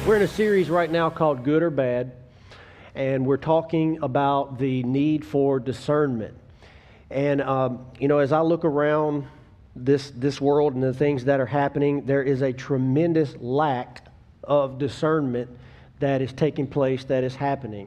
We're in a series right now called Good or Bad, and we're talking about the need for discernment. And, as I look around this world and the things that are happening, there is a tremendous lack of discernment that is taking place, that is happening.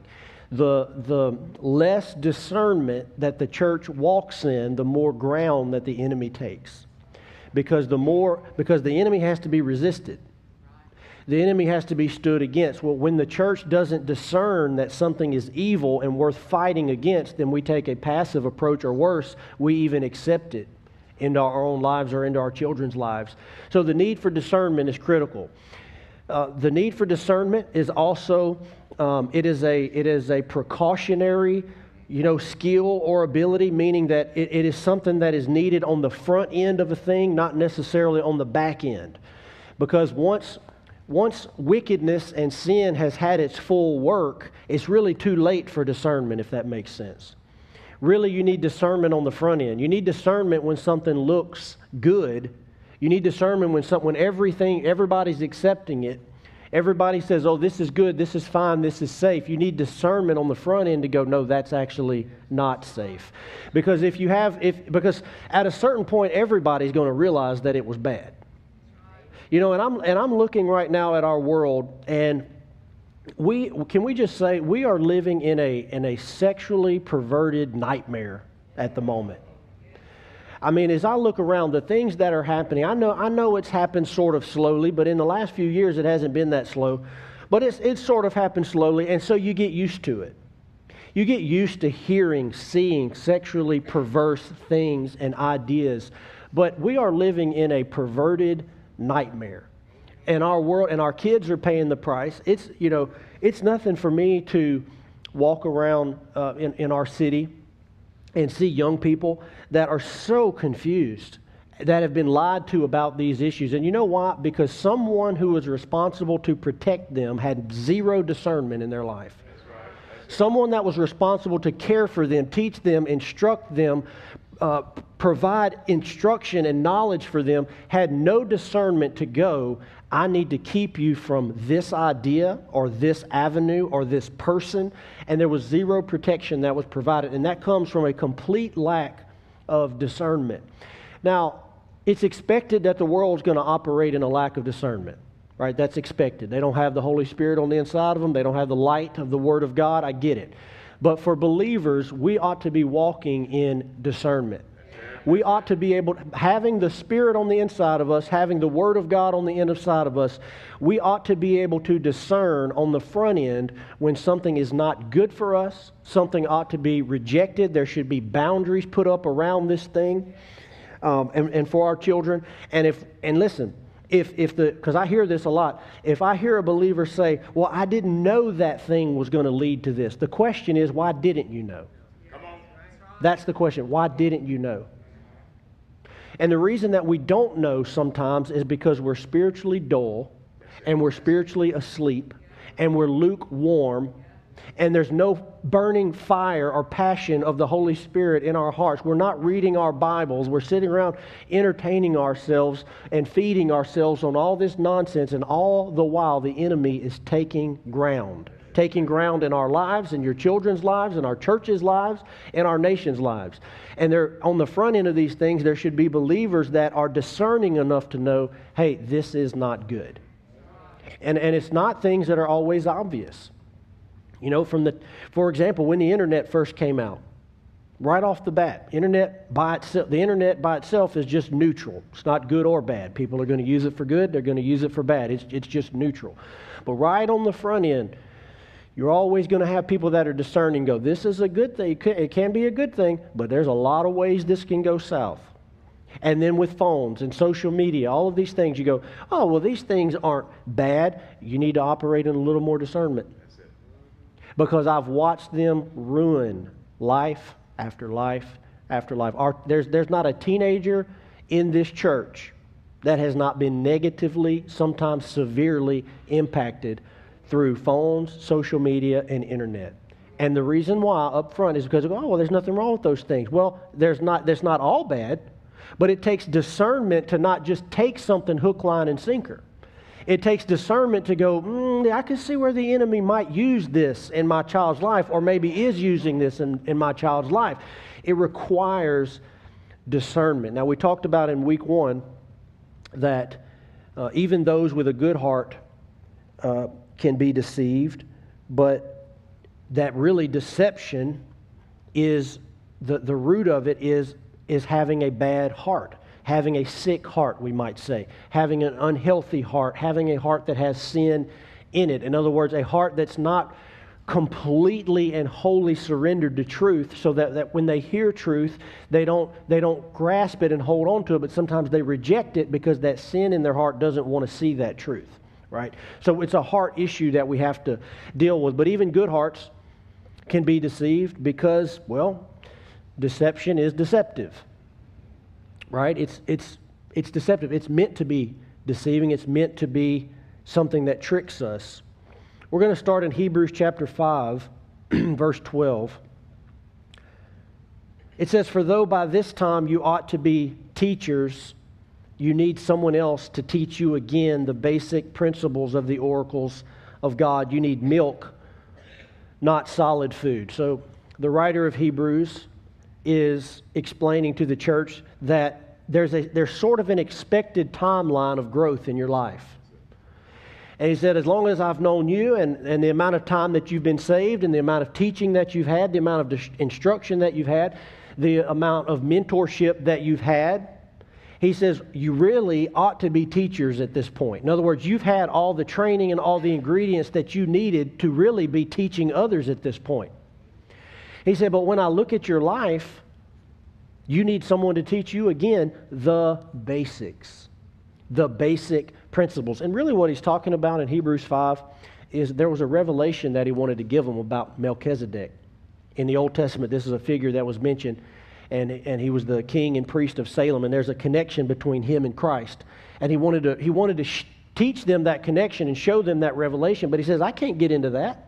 The less discernment that the church walks in, the more ground that the enemy takes. Because the enemy has to be resisted. The enemy has to be stood against. Well, when the church doesn't discern that something is evil and worth fighting against, then we take a passive approach, or worse, we even accept it into our own lives or into our children's lives. So the need for discernment is critical. The need for discernment is also, it is a precautionary, skill or ability, meaning that it is something that is needed on the front end of a thing, not necessarily on the back end. Because once wickedness and sin has had its full work, it's really too late for discernment, if that makes sense. Really, you need discernment on the front end. You need discernment when something looks good. You need discernment when everybody's accepting it. Everybody says, oh, this is good, this is fine, this is safe. You need discernment on the front end to go, no, that's actually not safe. Because because at a certain point, everybody's going to realize that it was bad. And I'm looking right now at our world, and we just say we are living in a sexually perverted nightmare at the moment. I mean, as I look around, the things that are happening, I know it's happened sort of slowly, but in the last few years it hasn't been that slow. But it's sort of happened slowly, and so you get used to it. You get used to seeing sexually perverse things and ideas. But we are living in a perverted nightmare. And our world and our kids are paying the price. It's nothing for me to walk around in our city and see young people that are so confused, that have been lied to about these issues. And you know why? Because someone who was responsible to protect them had zero discernment in their life. That's right. Someone that was responsible to care for them, teach them, instruct them, provide instruction and knowledge for them, had no discernment to go, I need to keep you from this idea or this avenue or this person. And there was zero protection that was provided. And that comes from a complete lack of discernment. Now, it's expected that the world's going to operate in a lack of discernment, right? That's expected. They don't have the Holy Spirit on the inside of them. They don't have the light of the Word of God. I get it. But for believers, we ought to be walking in discernment. We ought to be having the Spirit on the inside of us, having the Word of God on the inside of us, we ought to be able to discern on the front end when something is not good for us, something ought to be rejected. There should be boundaries put up around this thing, and for our children. Because I hear this a lot, if I hear a believer say, well, I didn't know that thing was going to lead to this, the question is, why didn't you know? Come on. That's the question. Why didn't you know? And the reason that we don't know sometimes is because we're spiritually dull, and we're spiritually asleep, and we're lukewarm, and there's no burning fire or passion of the Holy Spirit in our hearts. We're not reading our Bibles. We're sitting around entertaining ourselves and feeding ourselves on all this nonsense, and all the while the enemy is taking ground in our lives, in your children's lives, in our church's lives, in our nation's lives. And on the front end of these things, there should be believers that are discerning enough to know, hey, this is not good. And it's not things that are always obvious. For example, when the internet first came out, right off the bat, the internet by itself is just neutral. It's not good or bad. People are going to use it for good. They're going to use it for bad. It's just neutral. But right on the front end, you're always going to have people that are discerning go, this is a good thing. It can be a good thing, but there's a lot of ways this can go south. And then with phones and social media, all of these things, you go, oh, well, these things aren't bad. You need to operate in a little more discernment. That's it. Because I've watched them ruin life after life after life. There's not a teenager in this church that has not been negatively, sometimes severely impacted through phones, social media, and internet. And the reason why up front is because, there's nothing wrong with those things. Well, that's not all bad, but it takes discernment to not just take something hook, line, and sinker. It takes discernment to go, I can see where the enemy might use this in my child's life, or maybe is using this in my child's life. It requires discernment. Now, we talked about in week 1 that even those with a good heart can be deceived, but that really deception is, the root of it is having a bad heart, having a sick heart, we might say, having an unhealthy heart, having a heart that has sin in it. In other words, a heart that's not completely and wholly surrendered to truth, so that when they hear truth, they don't grasp it and hold on to it, but sometimes they reject it because that sin in their heart doesn't want to see that truth, right? So it's a heart issue that we have to deal with. But even good hearts can be deceived because, well, deception is deceptive, right? It's deceptive. It's meant to be deceiving. It's meant to be something that tricks us. We're going to start in Hebrews chapter 5, verse 12. It says, "For though by this time you ought to be teachers, you need someone else to teach you again the basic principles of the oracles of God. You need milk, not solid food." So the writer of Hebrews is explaining to the church that there's sort of an expected timeline of growth in your life. And he said, as long as I've known you and the amount of time that you've been saved and the amount of teaching that you've had, the amount of instruction that you've had, the amount of mentorship that you've had, he says, you really ought to be teachers at this point. In other words, you've had all the training and all the ingredients that you needed to really be teaching others at this point. He said, but when I look at your life, you need someone to teach you again the basics, the basic principles. And really what he's talking about in Hebrews 5 is there was a revelation that he wanted to give them about Melchizedek. In the Old Testament, this is a figure that was mentioned, and he was the king and priest of Salem, and there's a connection between him and Christ. And he wanted to teach them that connection and show them that revelation, but he says, I can't get into that.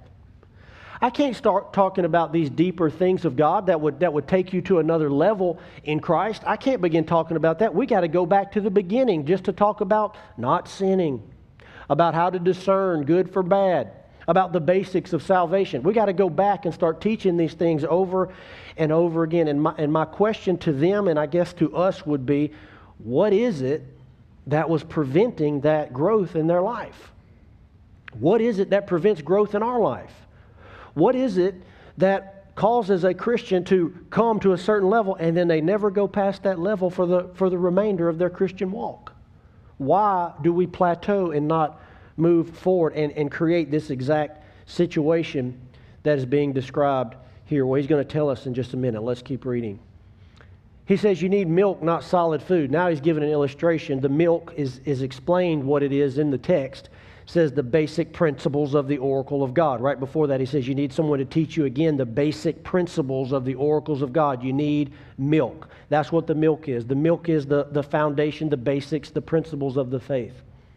I can't start talking about these deeper things of God that would take you to another level in Christ. I can't begin talking about that. We got to go back to the beginning just to talk about not sinning, about how to discern good from bad, about the basics of salvation. We got to go back and start teaching these things over and over again. And my question to them, and I guess to us, would be, what is it that was preventing that growth in their life? What is it that prevents growth in our life? What is it that causes a Christian to come to a certain level and then they never go past that level for the remainder of their Christian walk? Why do we plateau and not move forward and create this exact situation that is being described here? Well, he's going to tell us in just a minute. Let's keep reading. He says you need milk, not solid food. Now he's given an illustration. The milk is explained what it is in the text. Says the basic principles of the oracle of God. Right before that, he says you need someone to teach you again the basic principles of the oracles of God. You need milk. That's what the milk is. The milk is the foundation, the basics, the principles of the faith.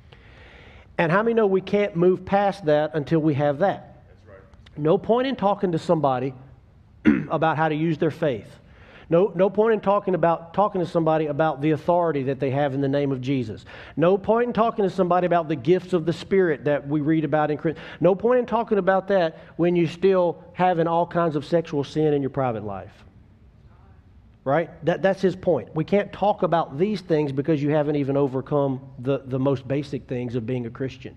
And how many know we can't move past that until we have that? That's right. No point in talking to somebody about how to use their faith. No point in talking to somebody about the authority that they have in the name of Jesus. No point in talking to somebody about the gifts of the Spirit that we read about in Christ. No point in talking about that when you're still having all kinds of sexual sin in your private life. Right? That's his point. We can't talk about these things because you haven't even overcome the most basic things of being a Christian.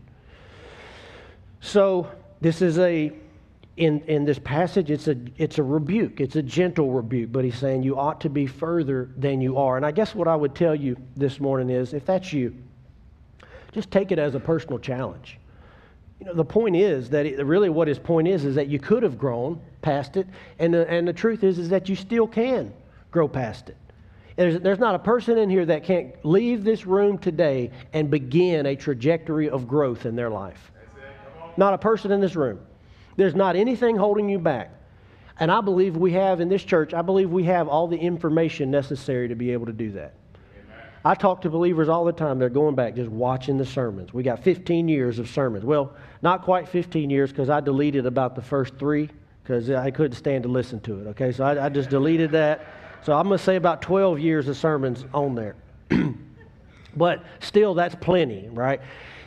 So this is in this passage, it's a rebuke. It's a gentle rebuke, but he's saying you ought to be further than you are. And I guess what I would tell you this morning is, if that's you, just take it as a personal challenge. You know, the point is that really what his point is that you could have grown past it, and the truth is that you still can grow past it. There's not a person in here that can't leave this room today and begin a trajectory of growth in their life. Not a person in this room. There's not anything holding you back. And I believe we have in this church, I believe we have all the information necessary to be able to do that. Amen. I talk to believers all the time. They're going back just watching the sermons. We got 15 years of sermons. Well, not quite 15 years because I deleted about the first 3 because I couldn't stand to listen to it. Okay, so I just deleted that. So I'm going to say about 12 years of sermons on there. But still, that's plenty, right?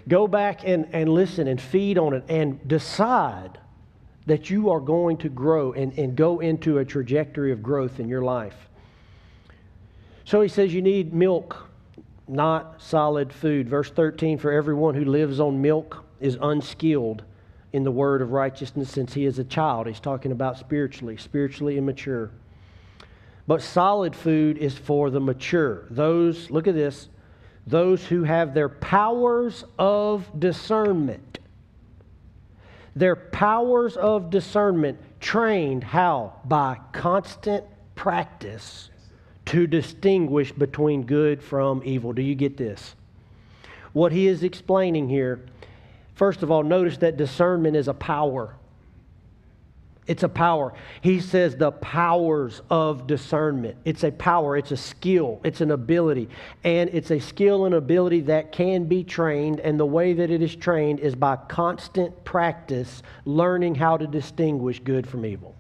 Go back and listen and feed on it and decide that you are going to grow and go into a trajectory of growth in your life. So he says you need milk, not solid food. Verse 13, for everyone who lives on milk is unskilled in the word of righteousness since he is a child. He's talking about spiritually immature. But solid food is for the mature. Those, look at this, those who have their powers of discernment. Their powers of discernment trained how? By constant practice to distinguish between good from evil. Do you get this? What he is explaining here, first of all, notice that discernment is a power. It's a power. He says the powers of discernment. It's a power. It's a skill. It's an ability. And it's a skill and ability that can be trained. And the way that it is trained is by constant practice, learning how to distinguish good from evil.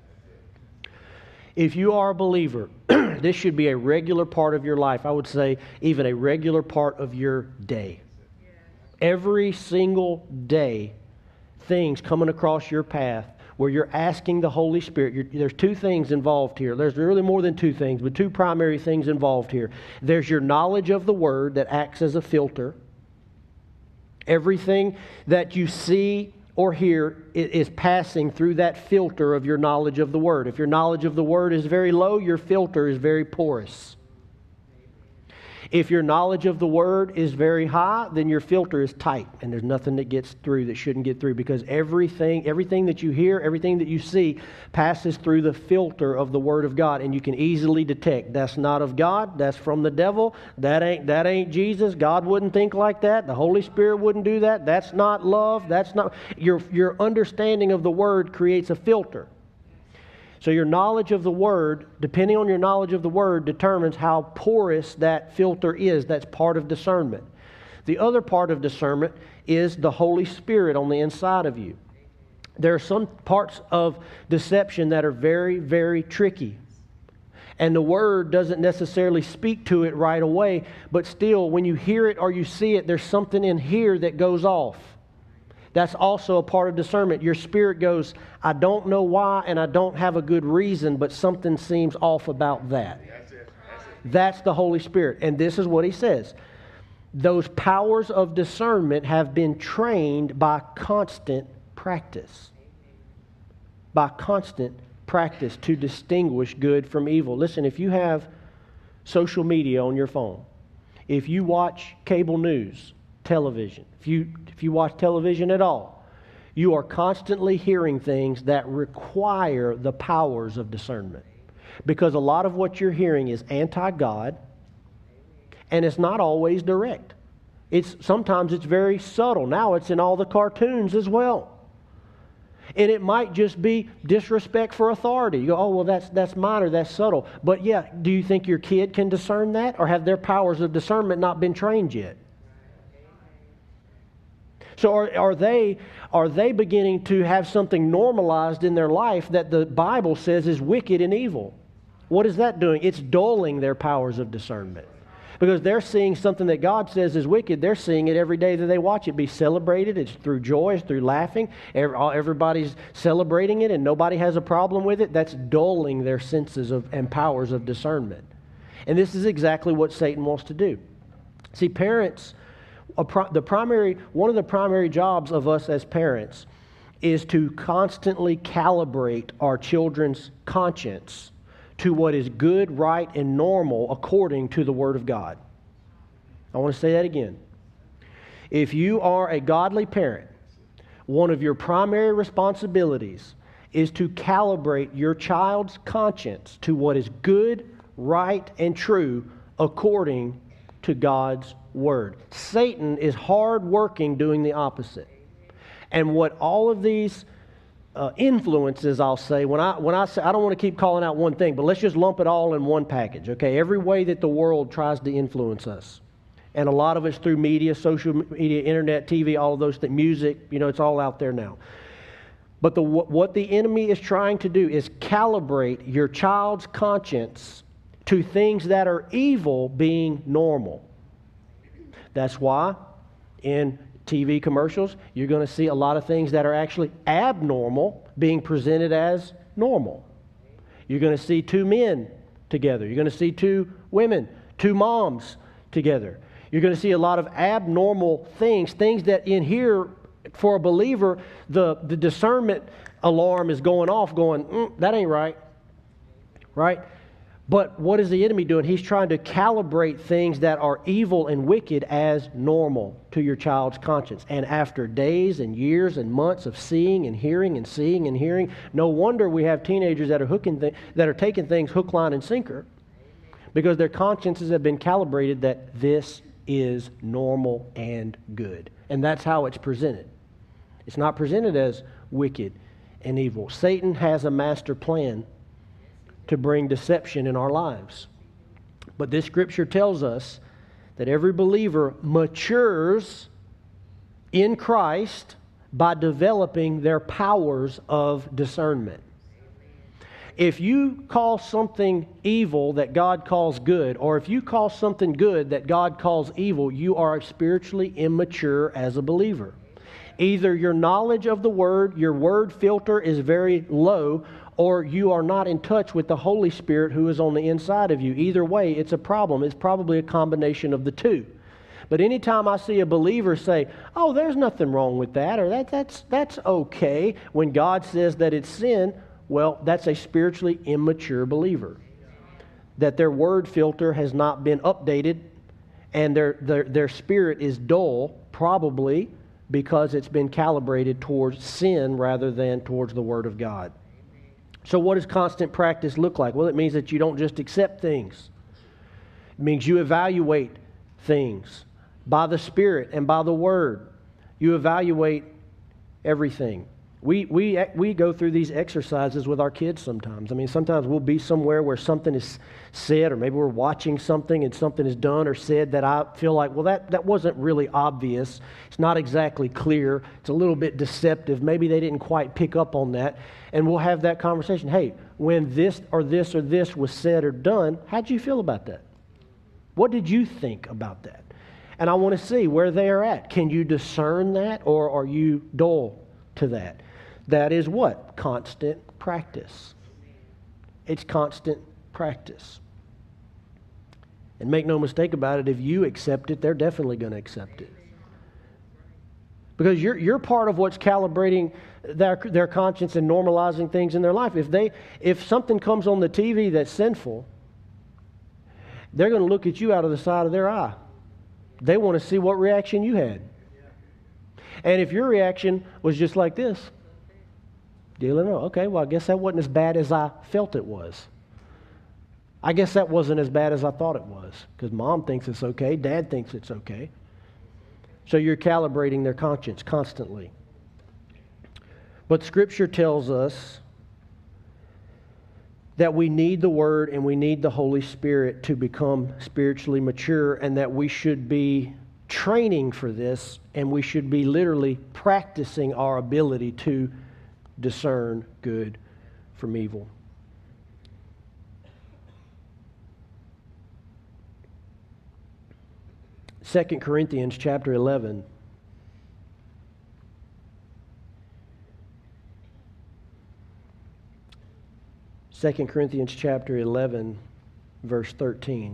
If you are a believer, this should be a regular part of your life. I would say even a regular part of your day. Every single day, things coming across your path where you're asking the Holy Spirit. There's two things involved here. There's really more than two things, but two primary things involved here. There's your knowledge of the Word that acts as a filter. Everything that you see or hear is passing through that filter of your knowledge of the Word. If your knowledge of the Word is very low, your filter is very porous. If your knowledge of the Word is very high, then your filter is tight and there's nothing that gets through that shouldn't get through, because everything that you hear, everything that you see passes through the filter of the Word of God, and you can easily detect that's not of God, that's from the devil, that ain't Jesus, God wouldn't think like that, the Holy Spirit wouldn't do that, that's not love, that's not... Your understanding of the Word creates a filter. So your knowledge of the Word, depending on your knowledge of the Word, determines how porous that filter is. That's part of discernment. The other part of discernment is the Holy Spirit on the inside of you. There are some parts of deception that are very, very tricky. And the Word doesn't necessarily speak to it right away, but still, when you hear it or you see it, there's something in here that goes off. That's also a part of discernment. Your spirit goes, I don't know why and I don't have a good reason, but something seems off about that. That's the Holy Spirit. And this is what he says. Those powers of discernment have been trained by constant practice. By constant practice to distinguish good from evil. Listen, if you have social media on your phone, if you watch cable news, television, if you watch television at all, you are constantly hearing things that require the powers of discernment. Because a lot of what you're hearing is anti-God, and it's not always direct. Sometimes it's very subtle. Now it's in all the cartoons as well. And it might just be disrespect for authority. You go, oh, well, that's minor, that's subtle. But yeah, do you think your kid can discern that? Or have their powers of discernment not been trained yet? So are they beginning to have something normalized in their life that the Bible says is wicked and evil? What is that doing? It's dulling their powers of discernment. Because they're seeing something that God says is wicked. They're seeing it every day that they watch it be celebrated. It's through joy, it's through laughing. Everybody's celebrating it and nobody has a problem with it. That's dulling their senses and powers of discernment. And this is exactly what Satan wants to do. See, parents... one of the primary jobs of us as parents is to constantly calibrate our children's conscience to what is good, right, and normal according to the Word of God. I want to say that again. If you are a godly parent, one of your primary responsibilities is to calibrate your child's conscience to what is good, right, and true according to God's Word. Satan is hard working doing the opposite. And what all of these influences, I'll say, when I say, I don't want to keep calling out one thing, but let's just lump it all in one package, okay? Every way that the world tries to influence us. And a lot of it's through media, social media, internet, TV, all of those things, music, it's all out there now. But what the enemy is trying to do is calibrate your child's conscience to things that are evil being normal. That's why in TV commercials, you're going to see a lot of things that are actually abnormal being presented as normal. You're going to see two men together. You're going to see two women, two moms together. You're going to see a lot of abnormal things that in here, for a believer, the discernment alarm is going off, going, that ain't right. Right? But what is the enemy doing? He's trying to calibrate things that are evil and wicked as normal to your child's conscience. And after days and years and months of seeing and hearing and seeing and hearing, no wonder we have teenagers that are taking things hook, line, and sinker, because their consciences have been calibrated that this is normal and good. And that's how it's presented. It's not presented as wicked and evil. Satan has a master plan to bring deception in our lives. But this scripture tells us that every believer matures in Christ by developing their powers of discernment. If you call something evil that God calls good, or if you call something good that God calls evil, you are spiritually immature as a believer. Either your knowledge of the Word, your word filter is very low, or you are not in touch with the Holy Spirit who is on the inside of you. Either way, it's a problem. It's probably a combination of the two. But anytime I see a believer say, oh, there's nothing wrong with that, or that's okay, when God says that it's sin, well, that's a spiritually immature believer. That their word filter has not been updated, and their spirit is dull, probably because it's been calibrated towards sin rather than towards the Word of God. So what does constant practice look like? Well, it means that you don't just accept things. It means you evaluate things by the Spirit and by the Word. You evaluate everything. We go through these exercises with our kids sometimes. I mean, sometimes we'll be somewhere where something is said, or maybe we're watching something and something is done or said that I feel like, well, that wasn't really obvious. It's not exactly clear. It's a little bit deceptive. Maybe they didn't quite pick up on that. And we'll have that conversation. Hey, when this or this or this was said or done, how'd you feel about that? What did you think about that? And I want to see where they are at. Can you discern that, or are you dull to that? That is what? Constant practice. It's constant practice. And make no mistake about it, if you accept it, they're definitely going to accept it. Because you're part of what's calibrating their conscience and normalizing things in their life. If something comes on the TV that's sinful, they're going to look at you out of the side of their eye. They want to see what reaction you had. And if your reaction was just like this, dealing, okay, well, I guess that wasn't as bad as I felt it was. I guess that wasn't as bad as I thought it was, because mom thinks it's okay, dad thinks it's okay. So you're calibrating their conscience constantly. But Scripture tells us that we need the Word and we need the Holy Spirit to become spiritually mature, and that we should be training for this, and we should be literally practicing our ability to discern good from evil. Second Corinthians chapter 11. Second Corinthians chapter 11, verse 13.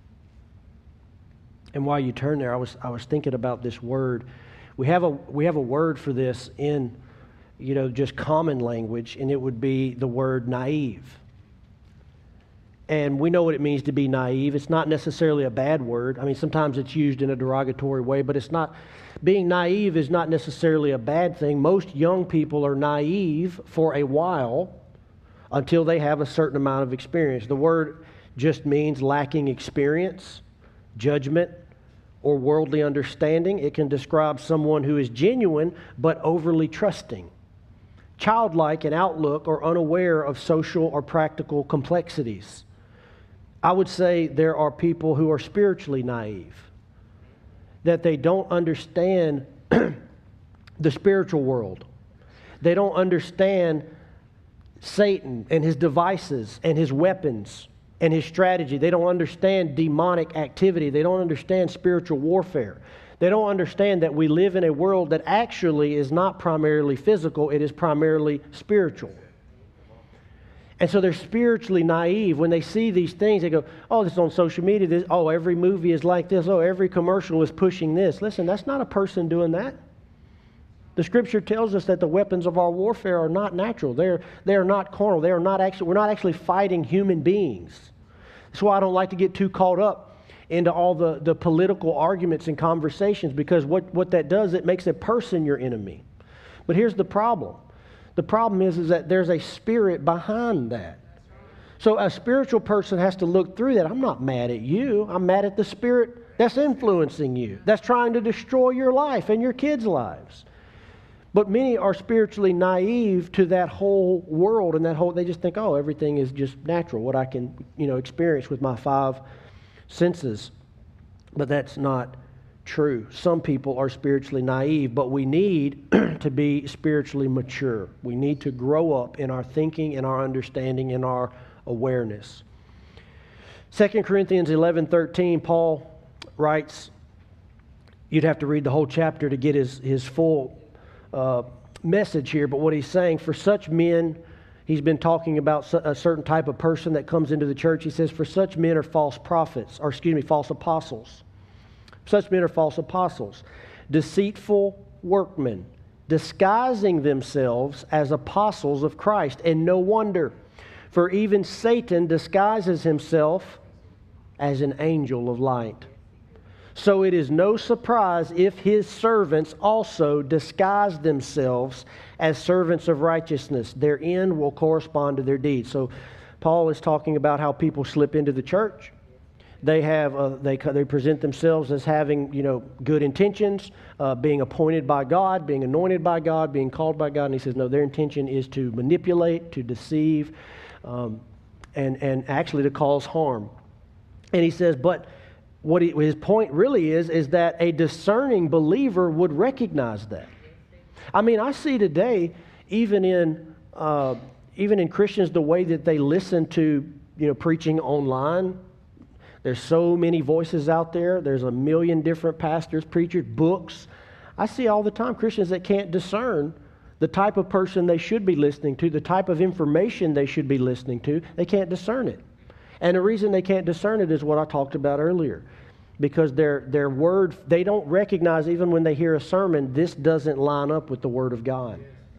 And while you turn there, I was thinking about this word. We have a word for this in, just common language, and it would be the word naive. And we know what it means to be naive. It's not necessarily a bad word. I mean, sometimes it's used in a derogatory way, but it's not. Being naive is not necessarily a bad thing. Most young people are naive for a while until they have a certain amount of experience. The word just means lacking experience, judgment, or worldly understanding. It can describe someone who is genuine but overly trusting, childlike in outlook, or unaware of social or practical complexities. I would say there are people who are spiritually naive, that they don't understand the spiritual world. They don't understand Satan and his devices and his weapons and his strategy. They don't understand demonic activity. They don't understand spiritual warfare. They don't understand that we live in a world that actually is not primarily physical, it is primarily spiritual. And so they're spiritually naive. When they see these things, they go, oh, this is on social media. Every movie is like this. Oh, every commercial is pushing this. Listen, that's not a person doing that. The Scripture tells us that the weapons of our warfare are not natural. They are not carnal. We're not actually fighting human beings. That's why I don't like to get too caught up into all the political arguments and conversations, because what that does, it makes a person your enemy. But here's the problem. The problem is that there's a spirit behind that. So a spiritual person has to look through that. I'm not mad at you. I'm mad at the spirit that's influencing you, that's trying to destroy your life and your kids' lives. But many are spiritually naive to that whole world and they just think, oh, everything is just natural, what I can, experience with my 5 senses. But that's not true. Some people are spiritually naive, but we need to be spiritually mature. We need to grow up in our thinking, in our understanding, in our awareness. 2 Corinthians 11:13, Paul writes, you'd have to read the whole chapter to get his full message here, but what he's saying, for such men, he's been talking about a certain type of person that comes into the church. He says, for such men are false apostles. Such men are false apostles, deceitful workmen, disguising themselves as apostles of Christ. And no wonder, for even Satan disguises himself as an angel of light. So it is no surprise if his servants also disguise themselves as servants of righteousness. Their end will correspond to their deeds. So Paul is talking about how people slip into the church. They present themselves as having, good intentions, being appointed by God, being anointed by God, being called by God. And he says, no, their intention is to manipulate, to deceive, and actually to cause harm. And he says, but his point really is that a discerning believer would recognize that. I mean, I see today, even in Christians, the way that they listen to, preaching online. There's so many voices out there. There's a million different pastors, preachers, books. I see all the time Christians that can't discern the type of person they should be listening to, the type of information they should be listening to. They can't discern it. And the reason they can't discern it is what I talked about earlier. Because their word, they don't recognize, even when they hear a sermon, this doesn't line up with the Word of God.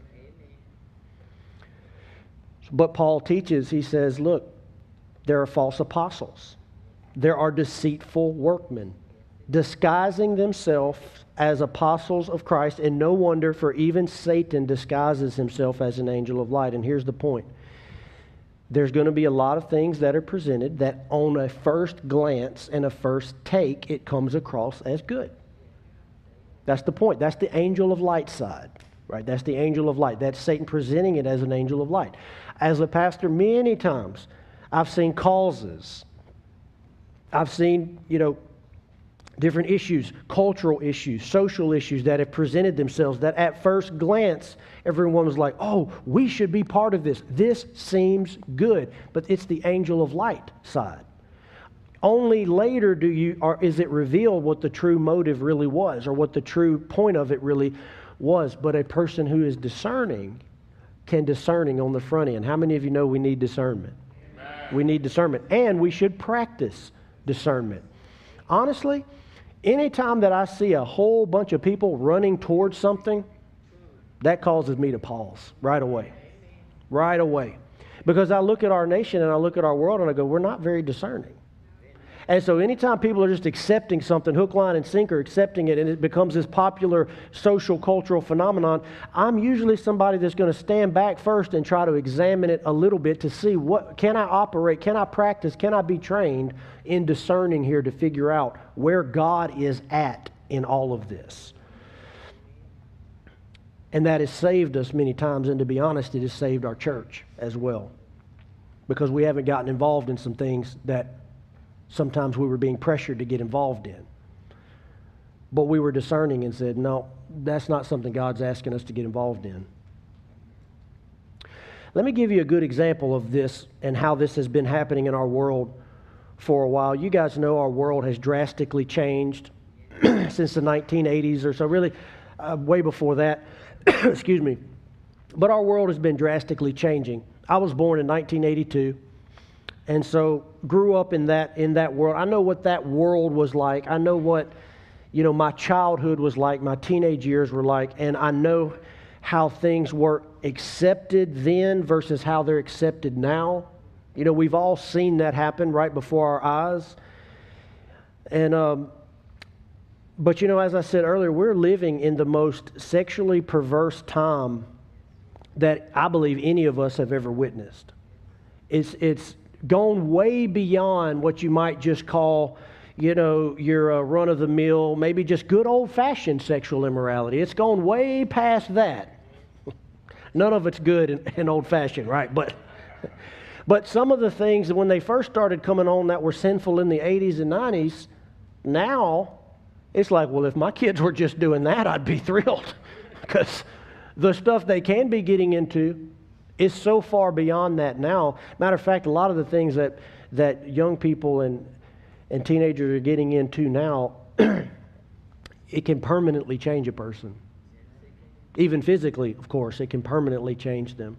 But Paul teaches, he says, look, there are false apostles. There are deceitful workmen, disguising themselves as apostles of Christ, and no wonder, for even Satan disguises himself as an angel of light. And here's the point. There's going to be a lot of things that are presented that on a first glance and a first take, it comes across as good. That's the point. That's the angel of light side, right? That's the angel of light. That's Satan presenting it as an angel of light. As a pastor, many times, I've seen causes. I've seen, different issues, cultural issues, social issues that have presented themselves that at first glance, everyone was like, oh, we should be part of this. This seems good. But it's the angel of light side. Only later is it revealed what the true motive really was, or what the true point of it really was. But a person who is discerning can discerning on the front end. How many of you know we need discernment? Amen. We need discernment. And we should practice discernment. Honestly, anytime that I see a whole bunch of people running towards something, that causes me to pause right away. Right away. Because I look at our nation and I look at our world and I go, we're not very discerning. And so anytime people are just accepting something, hook, line, and sinker, accepting it, and it becomes this popular social, cultural phenomenon, I'm usually somebody that's going to stand back first and try to examine it a little bit to see what can I operate, can I practice, can I be trained in discerning here to figure out where God is at in all of this. And that has saved us many times, and to be honest, it has saved our church as well. Because we haven't gotten involved in some things that sometimes we were being pressured to get involved in. But we were discerning and said, no, that's not something God's asking us to get involved in. Let me give you a good example of this and how this has been happening in our world for a while. You guys know our world has drastically changed since the 1980s or so, really way before that. Excuse me. But our world has been drastically changing. I was born in 1982, and so grew up in that world. I know what that world was like. I know what, my childhood was like, my teenage years were like, and I know how things were accepted then versus how they're accepted now. We've all seen that happen right before our eyes. And but as I said earlier, we're living in the most sexually perverse time that I believe any of us have ever witnessed. It's gone way beyond what you might just call, your run-of-the-mill, maybe just good old-fashioned sexual immorality. It's gone way past that. None of it's good and old-fashioned, right? But some of the things that when they first started coming on that were sinful in the 80s and 90s, now it's like, well, if my kids were just doing that, I'd be thrilled. Because the stuff they can be getting into is so far beyond that now. Matter of fact, a lot of the things that young people and teenagers are getting into now, it can permanently change a person. Even physically, of course, it can permanently change them.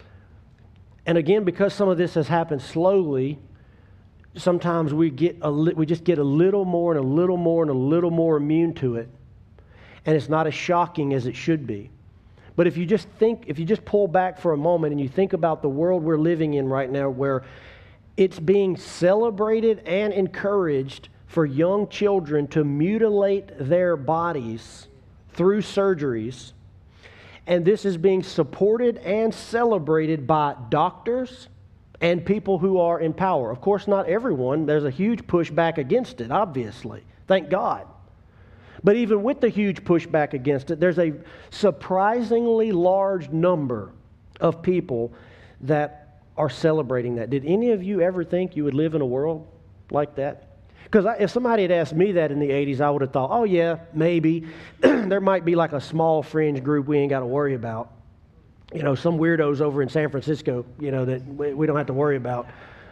And again, because some of this has happened slowly, sometimes we just get a little more and a little more and a little more immune to it. And it's not as shocking as it should be. But if you just pull back for a moment and you think about the world we're living in right now, where it's being celebrated and encouraged for young children to mutilate their bodies through surgeries, and this is being supported and celebrated by doctors and people who are in power. Of course, not everyone. There's a huge pushback against it, obviously. Thank God. But even with the huge pushback against it, there's a surprisingly large number of people that are celebrating that. Did any of you ever think you would live in a world like that? Because if somebody had asked me that in the 80s, I would have thought, oh yeah, maybe. There might be like a small fringe group we ain't got to worry about. Some weirdos over in San Francisco, that we don't have to worry about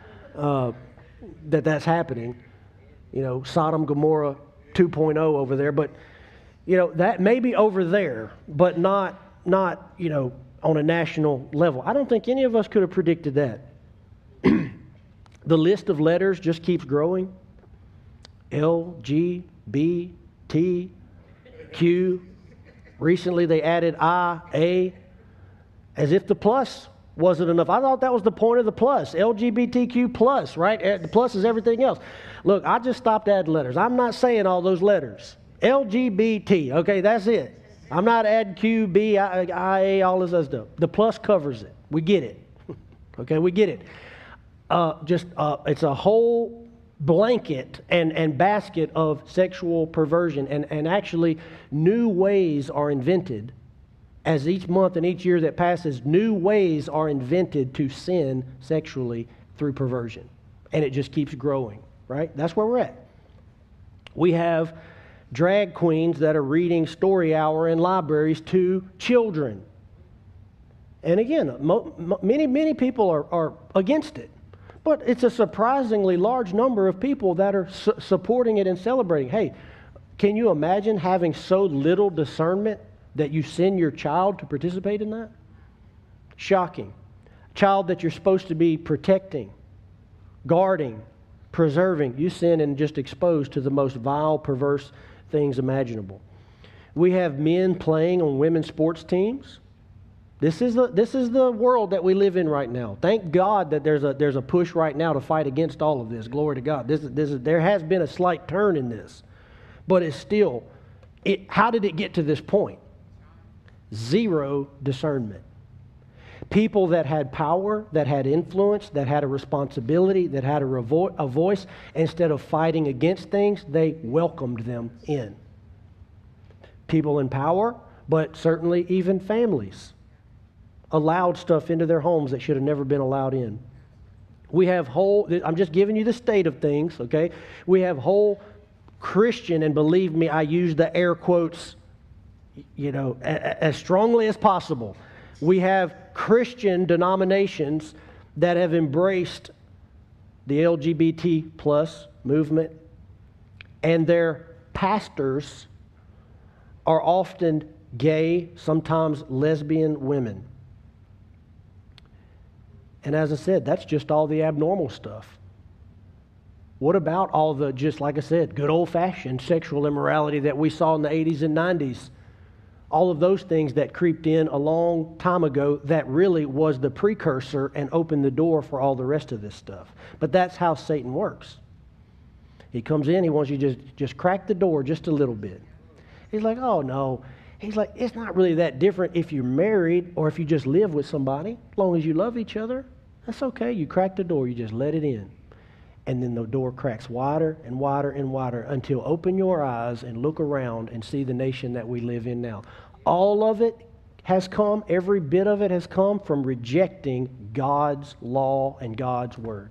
that's happening. Sodom, Gomorrah 2.0 over there. But, that may be over there, but not on a national level. I don't think any of us could have predicted that. The list of letters just keeps growing. L, G, B, T, Q. Recently they added I, A, as if the plus wasn't enough. I thought that was the point of the plus, LGBTQ plus, right? The plus is everything else. Look, I just stopped adding letters. I'm not saying all those letters. LGBT, okay, that's it. I'm not adding Q, B, I, A, all this other stuff. The plus covers it. We get it. Okay, we get it. It's a whole blanket and basket of sexual perversion, and actually new ways are invented. As each month and each year that passes, new ways are invented to sin sexually through perversion. And it just keeps growing, right? That's where we're at. We have drag queens that are reading story hour in libraries to children. And again, many people are against it. But it's a surprisingly large number of people that are supporting it and celebrating. Hey, can you imagine having so little discernment that you send your child to participate in that? Shocking. Child that you're supposed to be protecting, guarding, preserving, you send and just expose to the most vile, perverse things imaginable. We have men playing on women's sports teams. This is the world that we live in right now. Thank God that there's a push right now to fight against all of this. Glory to God. There has been a slight turn in this, but it's still. How did it get to this point? Zero discernment. People that had power, that had influence, that had a responsibility, that had a voice, instead of fighting against things, they welcomed them in. People in power, but certainly even families, allowed stuff into their homes that should have never been allowed in. We have I'm just giving you the state of things, okay? We have whole Christian, and believe me, I use the air quotes, as strongly as possible. We have Christian denominations that have embraced the LGBT plus movement, and they're pastors are often gay, sometimes lesbian women. And as I said, that's just all the abnormal stuff. What about all the, just like I said, good old-fashioned sexual immorality that we saw in the 80s and 90s? All of those things that creeped in a long time ago that really was the precursor and opened the door for all the rest of this stuff. But that's how Satan works. He comes in, he wants you to just crack the door just a little bit. He's like, oh no. He's like, it's not really that different if you're married or if you just live with somebody. As long as you love each other, that's okay. You crack the door, you just let it in. And then the door cracks wider and wider and wider until open your eyes and look around and see the nation that we live in now. All of it has come, every bit of it has come from rejecting God's law and God's word.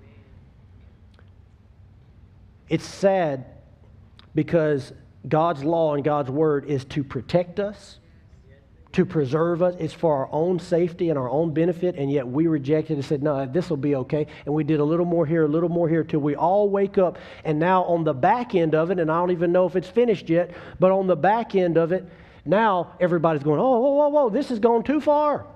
It's sad because God's law and God's word is to protect us, to preserve us. It's for our own safety and our own benefit, and yet we rejected it and said, no, this will be okay. And we did a little more here, till we all wake up. And now on the back end of it, and I don't even know if it's finished yet, but on the back end of it, now everybody's going, whoa, this has gone too far.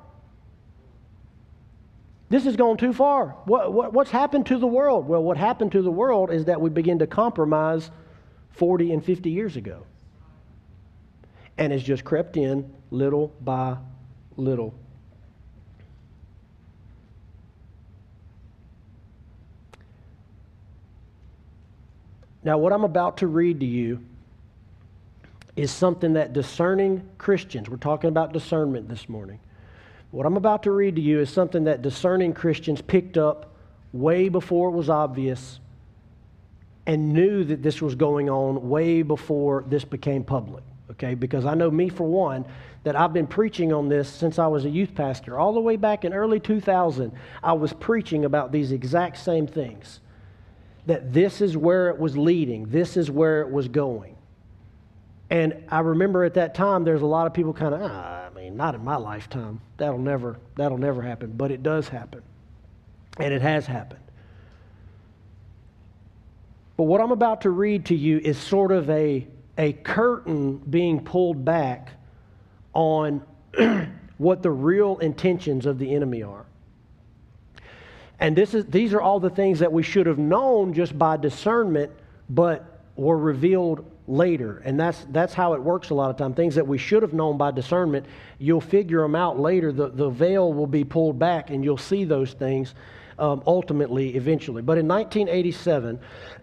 This has gone too far. What's happened to the world? Well, what happened to the world is that we begin to compromise 40 and 50 years ago. And it's just crept in little by little. Now, what I'm about to read to you is something that discerning Christians, we're talking about discernment this morning. What I'm about to read to you is something that discerning Christians picked up way before it was obvious and knew that this was going on way before this became public. Okay, because I know me for one, that I've been preaching on this since I was a youth pastor. All the way back in early 2000, I was preaching about these exact same things. That this is where it was leading. This is where it was going. And I remember at that time, there's a lot of people kind of, not in my lifetime. That'll never happen. But it does happen. And it has happened. But what I'm about to read to you is sort of a curtain being pulled back on what the real intentions of the enemy are. And these are all the things that we should have known just by discernment, but were revealed later. And that's how it works a lot of times. Things that we should have known by discernment, you'll figure them out later. The veil will be pulled back and you'll see those things ultimately, eventually. But in 1987,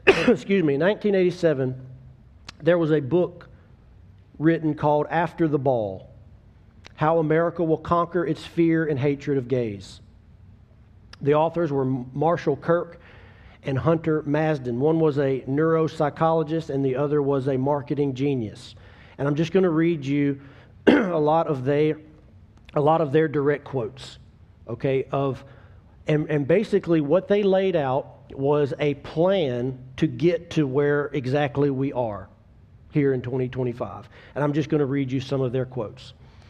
1987, there was a book written called After the Ball, How America Will Conquer Its Fear and Hatred of Gays. The authors were Marshall Kirk and Hunter Masden. One was a neuropsychologist and the other was a marketing genius. And I'm just going to read you a lot of their direct quotes, okay, and basically what they laid out was a plan to get to where exactly we are here in 2025. And I'm just going to read you some of their quotes.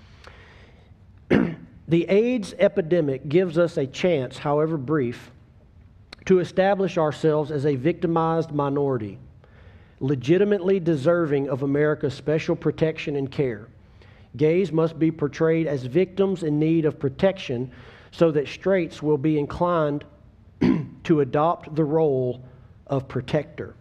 The AIDS epidemic gives us a chance, however brief, to establish ourselves as a victimized minority, legitimately deserving of America's special protection and care. Gays must be portrayed as victims in need of protection so that straights will be inclined to adopt the role of protector.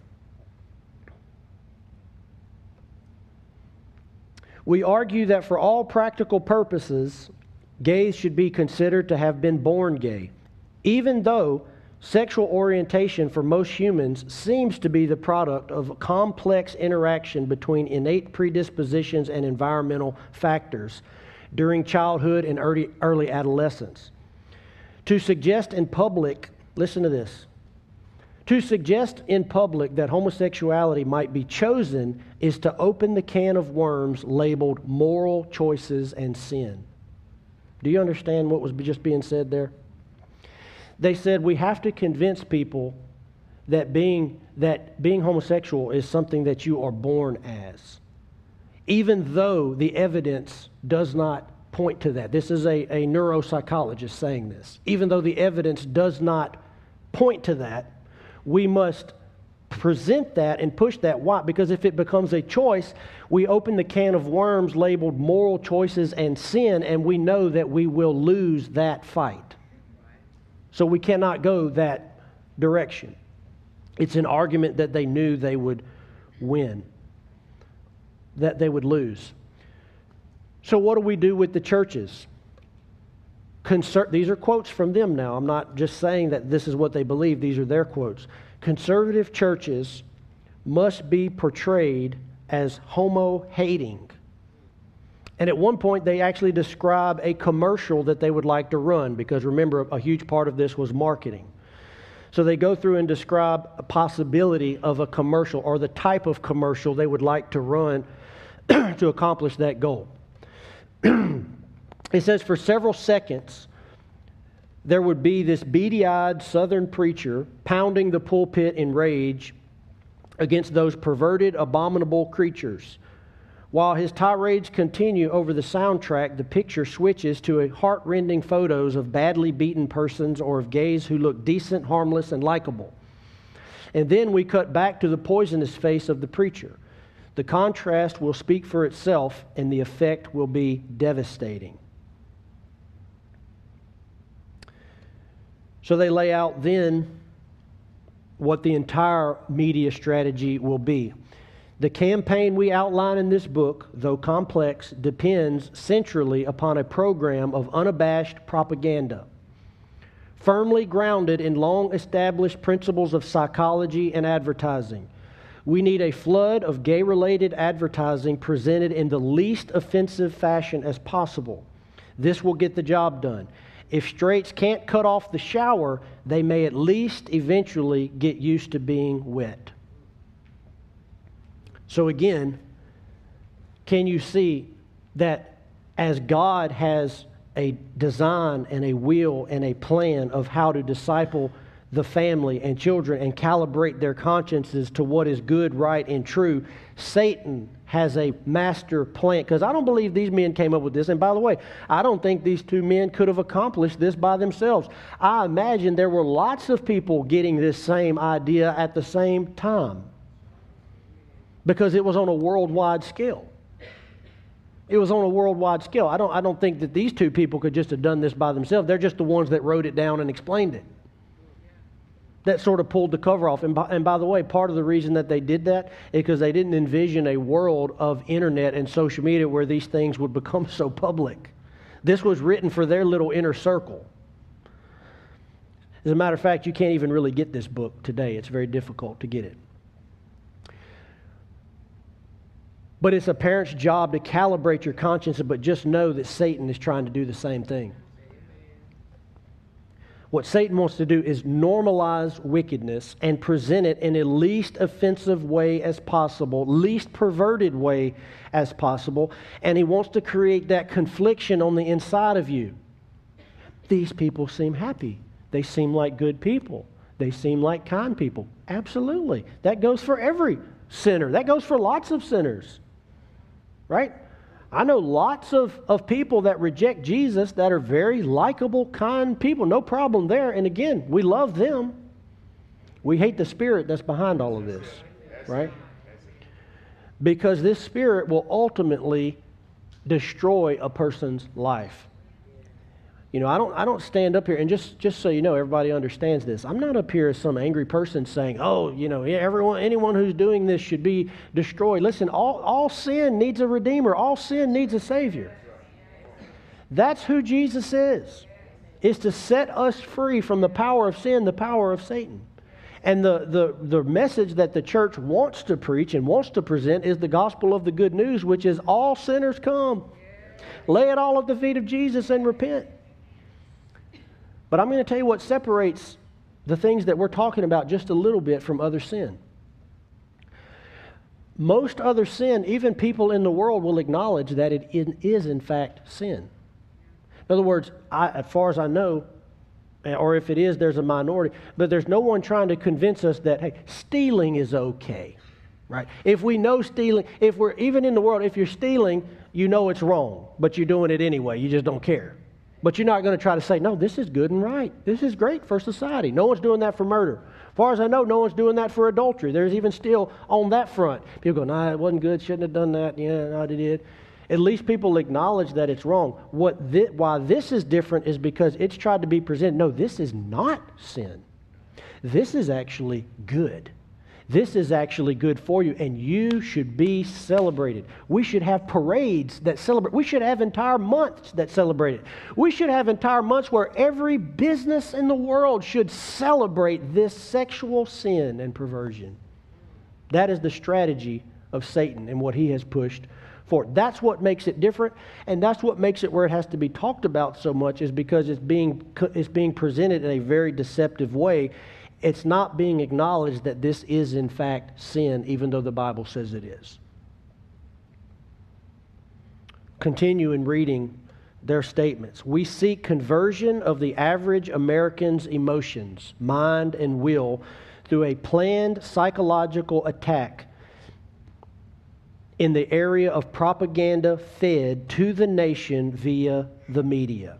We argue that for all practical purposes, gays should be considered to have been born gay, even though sexual orientation for most humans seems to be the product of a complex interaction between innate predispositions and environmental factors during childhood and early adolescence. To suggest in public, listen to this, to suggest in public that homosexuality might be chosen is to open the can of worms labeled moral choices and sin. Do you understand what was just being said there? They said we have to convince people that being homosexual is something that you are born as, even though the evidence does not point to that. This is a neuropsychologist saying this. Even though the evidence does not point to that, we must present that and push that. Why? Because if it becomes a choice, we open the can of worms labeled moral choices and sin, and we know that we will lose that fight. So we cannot go that direction. It's an argument that they knew they would win, that they would lose. So what do we do with the churches? These are quotes from them now. I'm not just saying that this is what they believe. These are their quotes. Conservative churches must be portrayed as homo-hating. And at one point, they actually describe a commercial that they would like to run, because remember, a huge part of this was marketing. So they go through and describe a possibility of a commercial, or the type of commercial they would like to run to accomplish that goal. It says, for several seconds, there would be this beady-eyed southern preacher pounding the pulpit in rage against those perverted, abominable creatures. While his tirades continue over the soundtrack, the picture switches to a heart-rending photos of badly beaten persons or of gays who look decent, harmless, and likable. And then we cut back to the poisonous face of the preacher. The contrast will speak for itself, and the effect will be devastating. So they lay out then what the entire media strategy will be. The campaign we outline in this book, though complex, depends centrally upon a program of unabashed propaganda, firmly grounded in long-established principles of psychology and advertising. We need a flood of gay-related advertising presented in the least offensive fashion as possible. This will get the job done. If straights can't cut off the shower, they may at least eventually get used to being wet. So again, can you see that as God has a design and a will and a plan of how to disciple the family and children and calibrate their consciences to what is good, right, and true, Satan has a master plan. Because I don't believe these men came up with this. And by the way, I don't think these two men could have accomplished this by themselves. I imagine there were lots of people getting this same idea at the same time, because it was on a worldwide scale. It was on a worldwide scale. I don't think that these two people could just have done this by themselves. They're just the ones that wrote it down and explained it. That sort of pulled the cover off. And by the way, part of the reason that they did that is because they didn't envision a world of internet and social media where these things would become so public. This was written for their little inner circle. As a matter of fact, you can't even really get this book today. It's very difficult to get it. But it's a parent's job to calibrate your conscience, but just know that Satan is trying to do the same thing. What Satan wants to do is normalize wickedness and present it in a least offensive way as possible, least perverted way as possible, and he wants to create that confliction on the inside of you. These people seem happy. They seem like good people. They seem like kind people. Absolutely. That goes for every sinner. That goes for lots of sinners. Right? I know lots of people that reject Jesus that are very likable, kind people. No problem there. And again, we love them. We hate the spirit that's behind all of this. Right? Because this spirit will ultimately destroy a person's life. You know, I don't stand up here, and just so you know, everybody understands this. I'm not up here as some angry person saying, oh, you know, anyone who's doing this should be destroyed. Listen, all sin needs a redeemer. All sin needs a savior. That's who Jesus is to set us free from the power of sin, the power of Satan. And the message that the church wants to preach and wants to present is the gospel of the good news, which is all sinners come. Lay it all at the feet of Jesus and repent. But I'm going to tell you what separates the things that we're talking about just a little bit from other sin. Most other sin, even people in the world will acknowledge that it is in fact sin. In other words, as far as I know, or if it is, there's a minority, but there's no one trying to convince us that, hey, stealing is okay, right? If we know stealing, if we're even in the world, if you're stealing, you know it's wrong, but you're doing it anyway. You just don't care. But you're not going to try to say, no, this is good and right. This is great for society. No one's doing that for murder. As far as I know, no one's doing that for adultery. There's even still on that front. People go, nah, it wasn't good, shouldn't have done that. Yeah, no, they did. At least people acknowledge that it's wrong. Why this is different is because it's tried to be presented. No, this is not sin. This is actually good. This is actually good for you, and you should be celebrated. We should have parades that celebrate. We should have entire months that celebrate it. We should have entire months where every business in the world should celebrate this sexual sin and perversion. That is the strategy of Satan and what he has pushed for. That's what makes it different, and that's what makes it where it has to be talked about so much, is because it's being presented in a very deceptive way. It's not being acknowledged that this is in fact sin, even though the Bible says it is. Continue in reading their statements. We seek conversion of the average American's emotions, mind, and will through a planned psychological attack in the area of propaganda fed to the nation via the media.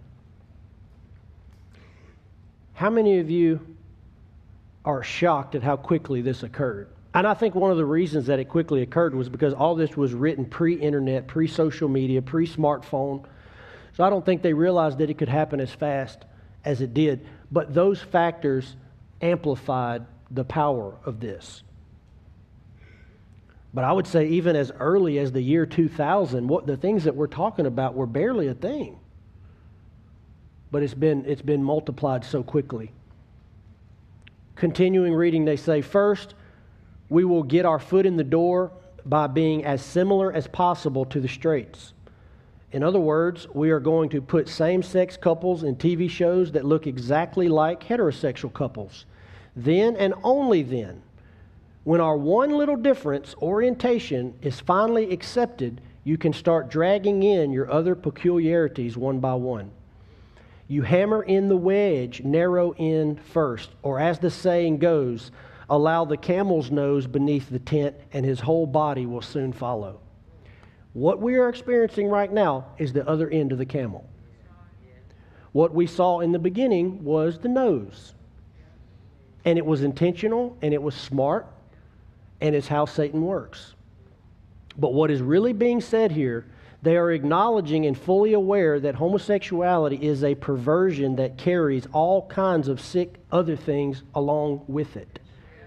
How many of you are shocked at how quickly this occurred? And I think one of the reasons that it quickly occurred was because all this was written pre-internet, pre-social media, pre-smartphone. So I don't think they realized that it could happen as fast as it did. But those factors amplified the power of this. But I would say even as early as the year 2000, the things that we're talking about were barely a thing. But it's been multiplied so quickly. Continuing reading, they say, first, we will get our foot in the door by being as similar as possible to the straights. In other words, we are going to put same-sex couples in TV shows that look exactly like heterosexual couples. Then and only then, when our one little difference, orientation, is finally accepted, you can start dragging in your other peculiarities one by one. You hammer in the wedge, narrow in first, or as the saying goes, allow the camel's nose beneath the tent and his whole body will soon follow. What we are experiencing right now is the other end of the camel. What we saw in the beginning was the nose. And it was intentional, and it was smart, and it's how Satan works. But what is really being said here, they are acknowledging and fully aware that homosexuality is a perversion that carries all kinds of sick other things along with it.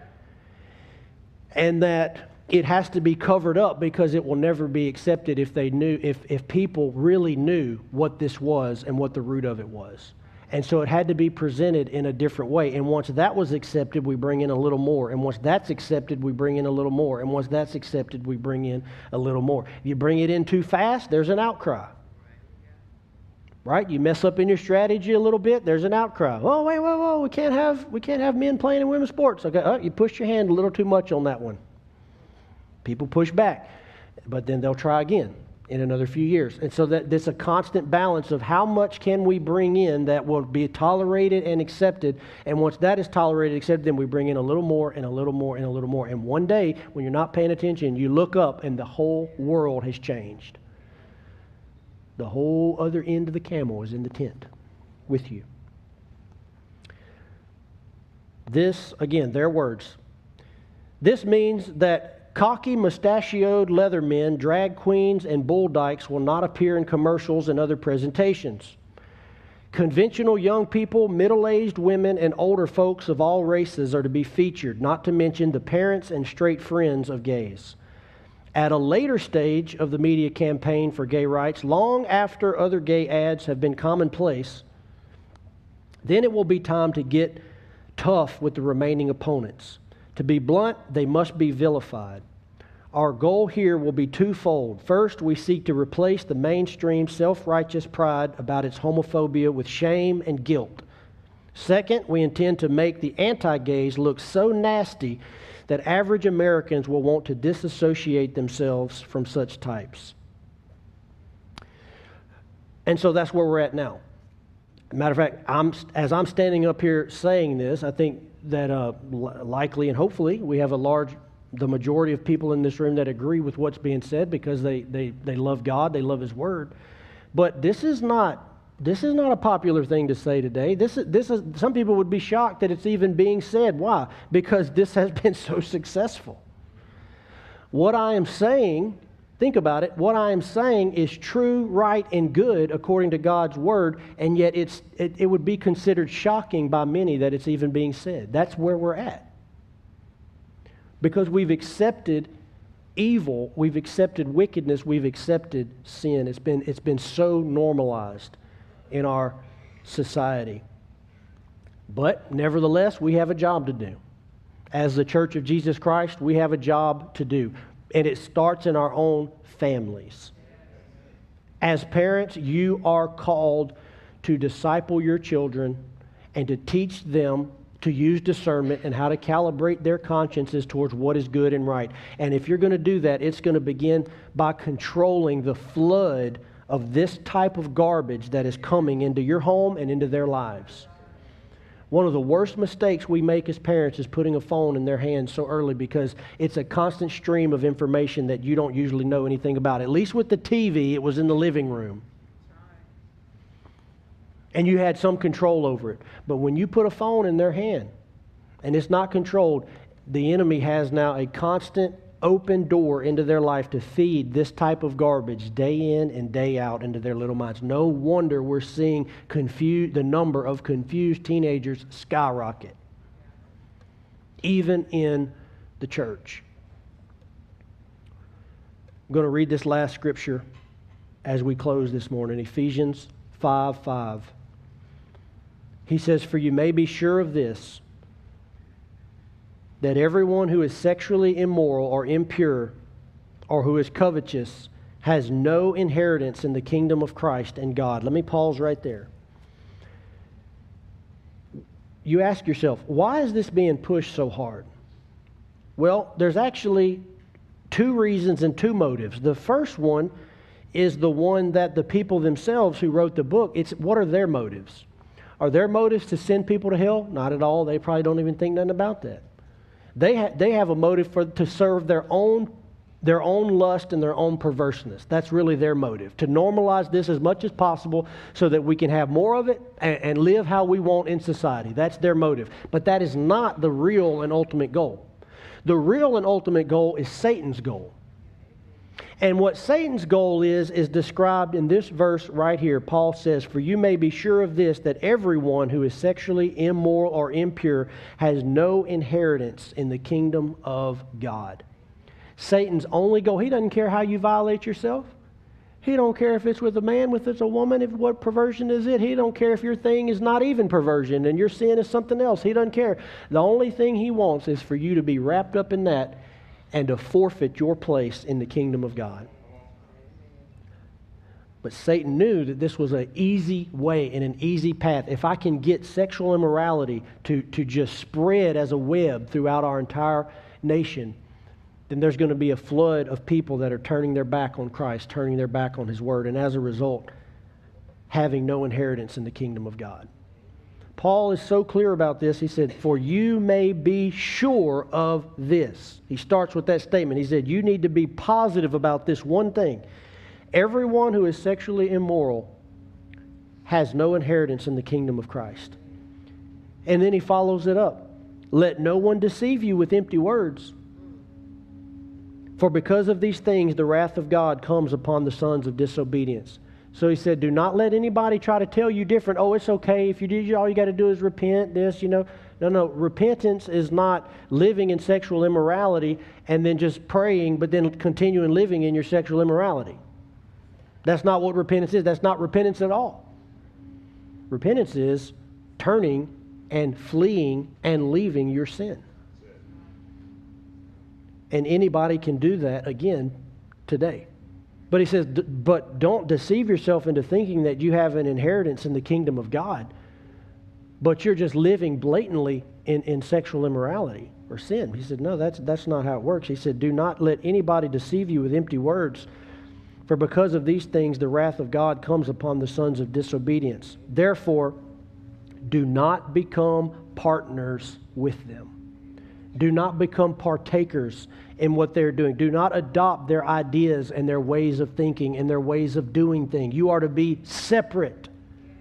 And that it has to be covered up because it will never be accepted if people really knew what this was and what the root of it was. And so it had to be presented in a different way. And once that was accepted, we bring in a little more. And once that's accepted, we bring in a little more. And once that's accepted, we bring in a little more. If you bring it in too fast, there's an outcry. Right? You mess up in your strategy a little bit, there's an outcry. Oh, wait, whoa, we can't have men playing in women's sports. Okay, you pushed your hand a little too much on that one. People push back, but then they'll try again in another few years. And so that's a constant balance of how much can we bring in that will be tolerated and accepted. And once that is tolerated and accepted, then we bring in a little more and a little more and a little more. And one day, when you're not paying attention, you look up and the whole world has changed. The whole other end of the camel is in the tent with you. This, again, their words. This means that cocky, mustachioed leather men, drag queens, and bull dykes will not appear in commercials and other presentations. Conventional young people, middle-aged women, and older folks of all races are to be featured, not to mention the parents and straight friends of gays. At a later stage of the media campaign for gay rights, long after other gay ads have been commonplace, then it will be time to get tough with the remaining opponents. To be blunt, they must be vilified. Our goal here will be twofold. First, we seek to replace the mainstream self-righteous pride about its homophobia with shame and guilt. Second, we intend to make the anti-gays look so nasty that average Americans will want to disassociate themselves from such types. And so that's where we're at now. Matter of fact, as I'm standing up here saying this, I think that likely and hopefully we have the majority of people in this room that agree with what's being said because they love God, they love His Word. But this is not This is not a popular thing to say today. This is some people would be shocked that it's even being said. Why? Because this has been so successful. What I am saying, think about it, what I am saying is true, right, and good according to God's Word, and yet it would be considered shocking by many that it's even being said. That's where we're at. Because we've accepted evil, we've accepted wickedness, we've accepted sin. It's been so normalized in our society. But nevertheless, we have a job to do. As the Church of Jesus Christ, we have a job to do. And it starts in our own families. As parents, you are called to disciple your children and to teach them to use discernment and how to calibrate their consciences towards what is good and right. And if you're going to do that, it's going to begin by controlling the flood of this type of garbage that is coming into your home and into their lives. One of the worst mistakes we make as parents is putting a phone in their hands so early, because it's a constant stream of information that you don't usually know anything about. At least with the TV, it was in the living room. And you had some control over it. But when you put a phone in their hand and it's not controlled, the enemy has now a constant open door into their life to feed this type of garbage day in and day out into their little minds. No wonder we're seeing the number of confused teenagers skyrocket, even in the church. I'm going to read this last scripture as we close this morning, Ephesians 5:5. He says, "For you may be sure of this, that everyone who is sexually immoral or impure or who is covetous has no inheritance in the kingdom of Christ and God." Let me pause right there. You ask yourself, why is this being pushed so hard? Well, there's actually two reasons and two motives. The first one is the one that the people themselves who wrote the book, what are their motives? Are their motives to send people to hell? Not at all. They probably don't even think nothing about that. They have a motive to serve their own lust and their own perverseness. That's really their motive, to normalize this as much as possible so that we can have more of it and live how we want in society. That's their motive. But that is not the real and ultimate goal. The real and ultimate goal is Satan's goal. And what Satan's goal is described in this verse right here. Paul says, "For you may be sure of this, that everyone who is sexually immoral or impure has no inheritance in the kingdom of God." Satan's only goal, he doesn't care how you violate yourself. He don't care if it's with a man, if it's a woman, if what perversion is it. He don't care if your thing is not even perversion and your sin is something else. He doesn't care. The only thing he wants is for you to be wrapped up in that and to forfeit your place in the kingdom of God. But Satan knew that this was an easy way and an easy path. If I can get sexual immorality to just spread as a web throughout our entire nation, then there's going to be a flood of people that are turning their back on Christ, turning their back on His Word, and as a result, having no inheritance in the kingdom of God. Paul is so clear about this. He said, "For you may be sure of this." He starts with that statement. He said, you need to be positive about this one thing. Everyone who is sexually immoral has no inheritance in the kingdom of Christ. And then he follows it up. "Let no one deceive you with empty words. For because of these things, the wrath of God comes upon the sons of disobedience." So he said, do not let anybody try to tell you different. Oh, it's okay. If you do, all you got to do is repent this, No. Repentance is not living in sexual immorality and then just praying, but then continuing living in your sexual immorality. That's not what repentance is. That's not repentance at all. Repentance is turning and fleeing and leaving your sin. And anybody can do that again today. But he says, but don't deceive yourself into thinking that you have an inheritance in the kingdom of God, but you're just living blatantly in sexual immorality or sin. He said, no, that's not how it works. He said, do not let anybody deceive you with empty words, for because of these things the wrath of God comes upon the sons of disobedience. Therefore, do not become partners with them. Do not become partakers in what they're doing. Do not adopt their ideas and their ways of thinking and their ways of doing things. You are to be separate.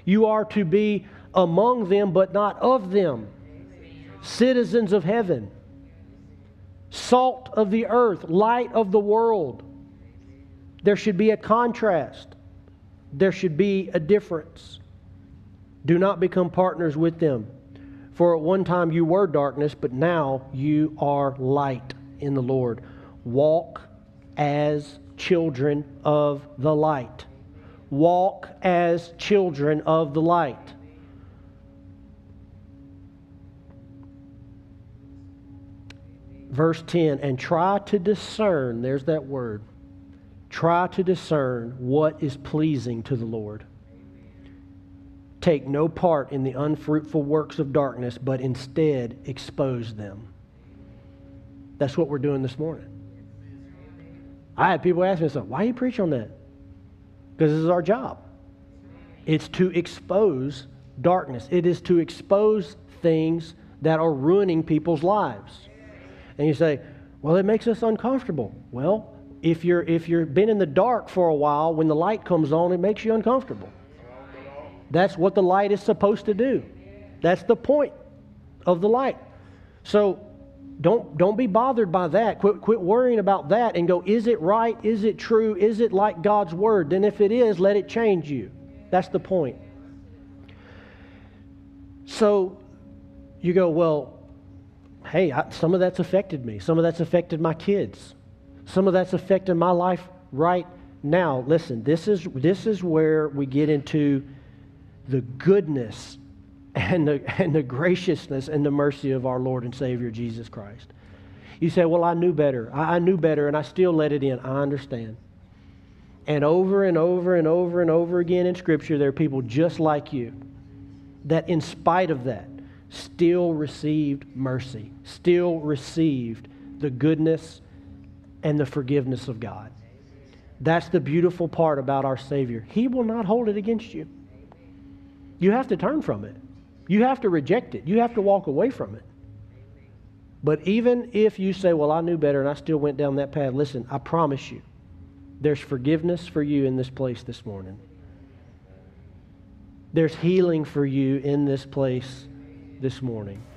You are to be among them, but not of them. Citizens of heaven. Salt of the earth. Light of the world. There should be a contrast. There should be a difference. Do not become partners with them. For at one time you were darkness, but now you are light in the Lord. Walk as children of the light. Walk as children of the light. Verse 10, and try to discern, there's that word, try to discern what is pleasing to the Lord. Take no part in the unfruitful works of darkness, but instead expose them. That's what we're doing this morning. I had people ask me, why you preach on that? Because this is our job. It's to expose darkness. It is to expose things that are ruining people's lives. And you say, well, it makes us uncomfortable. Well, if you've been in the dark for a while, when the light comes on, it makes you uncomfortable. That's what the light is supposed to do. That's the point of the light. So don't be bothered by that. Quit worrying about that and go, is it right? Is it true? Is it like God's Word? Then if it is, let it change you. That's the point. So you go, well, hey, some of that's affected me. Some of that's affected my kids. Some of that's affected my life right now. Listen, this is where we get into the goodness and the graciousness and the mercy of our Lord and Savior Jesus Christ. You say, well, I knew better. I knew better and I still let it in. I understand. And over and over and over and over again in Scripture, there are people just like you that in spite of that still received mercy, still received the goodness and the forgiveness of God. That's the beautiful part about our Savior. He will not hold it against you. You have to turn from it. You have to reject it. You have to walk away from it. But even if you say, well, I knew better and I still went down that path, listen, I promise you, there's forgiveness for you in this place this morning. There's healing for you in this place this morning.